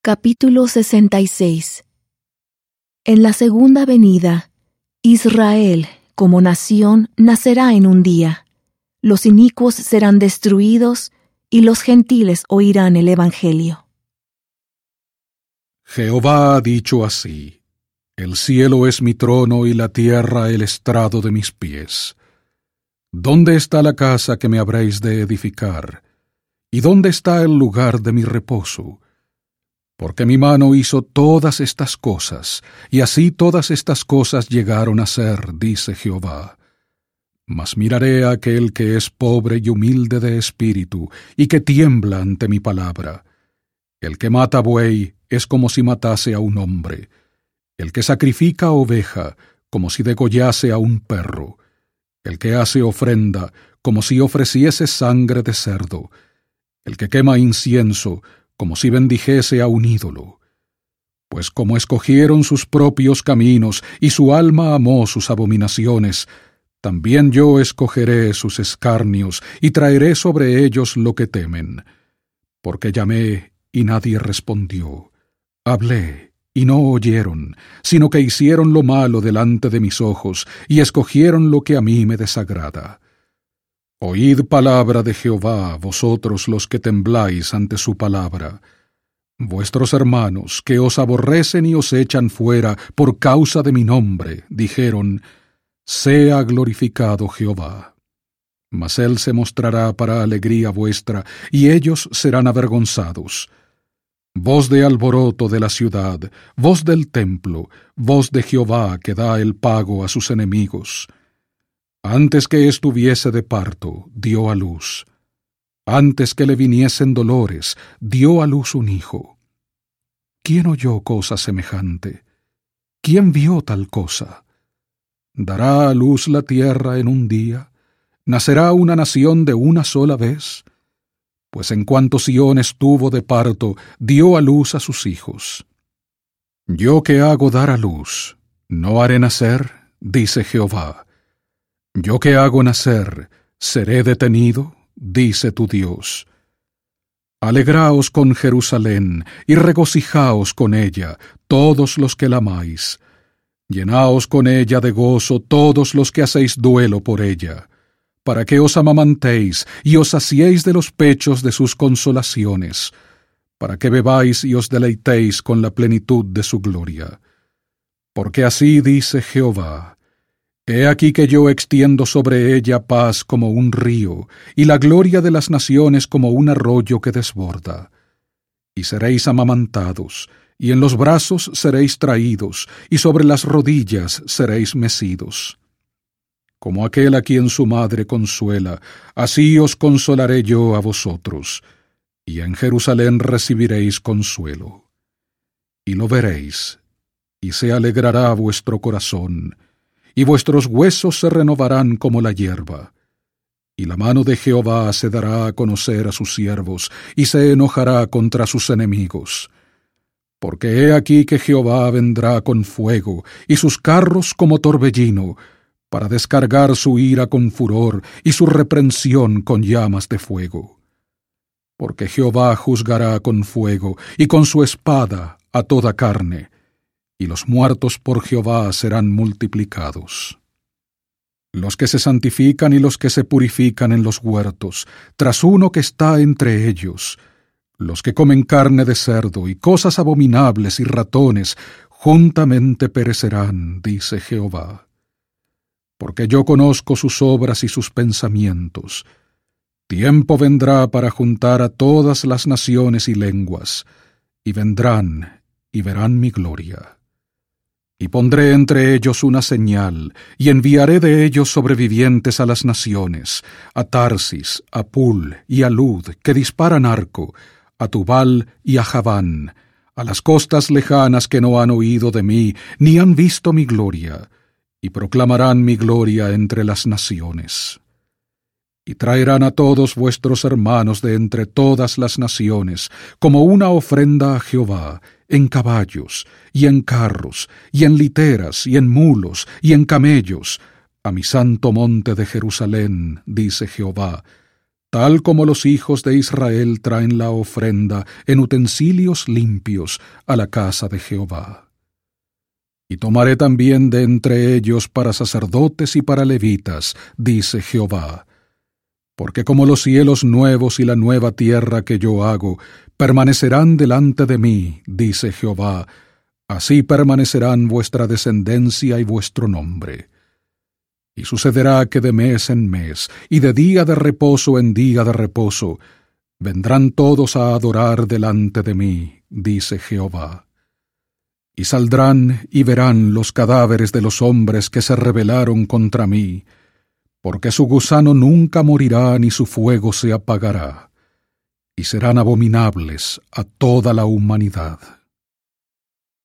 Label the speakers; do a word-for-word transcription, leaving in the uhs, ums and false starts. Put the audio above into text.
Speaker 1: Capítulo sesenta y seis. En la segunda venida, Israel, como nación, nacerá en un día. Los inicuos serán destruidos, y los gentiles oirán el Evangelio.
Speaker 2: Jehová ha dicho así: El cielo es mi trono y la tierra el estrado de mis pies. ¿Dónde está la casa que me habréis de edificar? ¿Y dónde está el lugar de mi reposo? Porque mi mano hizo todas estas cosas, y así todas estas cosas llegaron a ser, dice Jehová. Mas miraré a aquel que es pobre y humilde de espíritu, y que tiembla ante mi palabra. El que mata buey es como si matase a un hombre. El que sacrifica oveja, como si degollase a un perro. El que hace ofrenda, como si ofreciese sangre de cerdo. El que quema incienso, como si bendijese a un ídolo. Pues como escogieron sus propios caminos, y su alma amó sus abominaciones, también yo escogeré sus escarnios, y traeré sobre ellos lo que temen. Porque llamé, y nadie respondió. Hablé, y no oyeron, sino que hicieron lo malo delante de mis ojos, y escogieron lo que a mí me desagrada. Oíd palabra de Jehová, vosotros los que tembláis ante su palabra. Vuestros hermanos, que os aborrecen y os echan fuera por causa de mi nombre, dijeron: Sea glorificado Jehová. Mas él se mostrará para alegría vuestra, y ellos serán avergonzados. Voz de alboroto de la ciudad, voz del templo, voz de Jehová que da el pago a sus enemigos. Antes que estuviese de parto, dio a luz. Antes que le viniesen dolores, dio a luz un hijo. ¿Quién oyó cosa semejante? ¿Quién vio tal cosa? ¿Dará a luz la tierra en un día? ¿Nacerá una nación de una sola vez? Pues en cuanto Sión estuvo de parto, dio a luz a sus hijos. Yo que hago dar a luz, ¿no haré nacer? Dice Jehová. Yo que hago nacer, ¿seré detenido? Dice tu Dios. Alegraos con Jerusalén, y regocijaos con ella, todos los que la amáis. Llenaos con ella de gozo todos los que hacéis duelo por ella, para que os amamantéis y os saciéis de los pechos de sus consolaciones, para que bebáis y os deleitéis con la plenitud de su gloria. Porque así dice Jehová: He aquí que yo extiendo sobre ella paz como un río, y la gloria de las naciones como un arroyo que desborda. Y seréis amamantados, y en los brazos seréis traídos, y sobre las rodillas seréis mecidos. Como aquel a quien su madre consuela, así os consolaré yo a vosotros, y en Jerusalén recibiréis consuelo. Y lo veréis, y se alegrará vuestro corazón, y vuestros huesos se renovarán como la hierba. Y la mano de Jehová se dará a conocer a sus siervos, y se enojará contra sus enemigos. Porque he aquí que Jehová vendrá con fuego, y sus carros como torbellino, para descargar su ira con furor, y su reprensión con llamas de fuego. Porque Jehová juzgará con fuego, y con su espada a toda carne, y los muertos por Jehová serán multiplicados. Los que se santifican y los que se purifican en los huertos, tras uno que está entre ellos, los que comen carne de cerdo y cosas abominables y ratones, juntamente perecerán, dice Jehová. Porque yo conozco sus obras y sus pensamientos. Tiempo vendrá para juntar a todas las naciones y lenguas, y vendrán y verán mi gloria. Y pondré entre ellos una señal, y enviaré de ellos sobrevivientes a las naciones, a Tarsis, a Pul y a Lud, que disparan arco, a Tubal y a Javán, a las costas lejanas que no han oído de mí, ni han visto mi gloria, y proclamarán mi gloria entre las naciones. Y traerán a todos vuestros hermanos de entre todas las naciones, como una ofrenda a Jehová, en caballos, y en carros, y en literas, y en mulos, y en camellos, a mi santo monte de Jerusalén, dice Jehová, tal como los hijos de Israel traen la ofrenda en utensilios limpios a la casa de Jehová. Y tomaré también de entre ellos para sacerdotes y para levitas, dice Jehová, porque como los cielos nuevos y la nueva tierra que yo hago permanecerán delante de mí, dice Jehová, así permanecerán vuestra descendencia y vuestro nombre. Y sucederá que de mes en mes, y de día de reposo en día de reposo, vendrán todos a adorar delante de mí, dice Jehová. Y saldrán y verán los cadáveres de los hombres que se rebelaron contra mí, porque su gusano nunca morirá ni su fuego se apagará, y serán abominables a toda la humanidad.